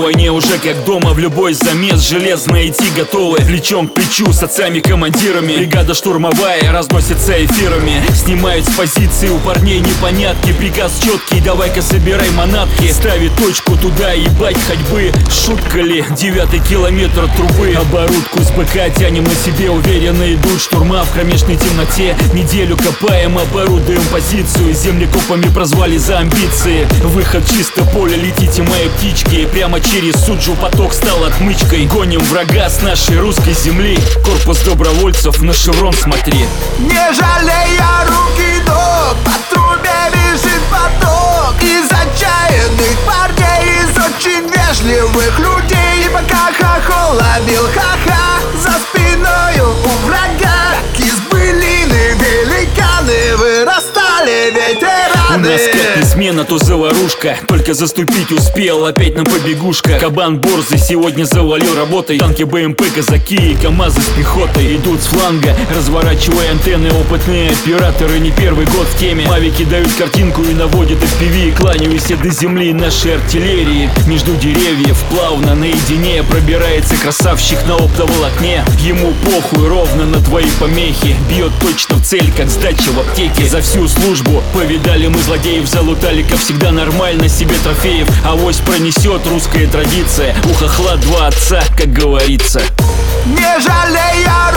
войне уже как дома. В любой замес железно идти готовы, плечом к плечу с отцами-командирами. Бригада штурмовая разносится эфирами, снимают с позиции у парней непонятки. Приказ четкий, давай-ка собирай манатки. Ставит точку туда, ебать ходьбы. Шутка ли, 9-й километр трубы. Оборудку с БК тянем на себе, уверенно идут штурма в кромешной темноте. Неделю копаем, оборудуем позицию, землекопами прозвали за амбиции. Выход чисто поле, летите мои птички. Прямо через Суджу поток стал отмычкой. Гоним врага с нашей русской земли. Корпус добровольцев, на шеврон смотри. Не жалея рук и ног, по трубе бежит поток из отчаянных парней, из очень вежливых людей. И пока хохол ловил ха-ха за спиною у врага, как из былины великаны вырастали ветераны. У нас как не смена, то заварушка. Только заступить успел, опять на побегушка. Кабан борзый сегодня завалил работой. Танки, БМП, казаки и КамАЗы с пехотой идут с фланга, разворачивая антенны. Опытные операторы не первый год в теме. Мавики дают картинку и наводят FPV. Кланяюсь до земли нашей артиллерии. Между деревьев плавно наедине пробирается красавчик на оптоволокне. Ему похуй ровно на твои помехи. Бьет точно в цель, как сдача в аптеке. За всю службу повидали мы злодеев, залутали, как всегда, нормально себе трофеев. Авось пронесет русская традиция. У хохла два отца, как говорится. Не жалея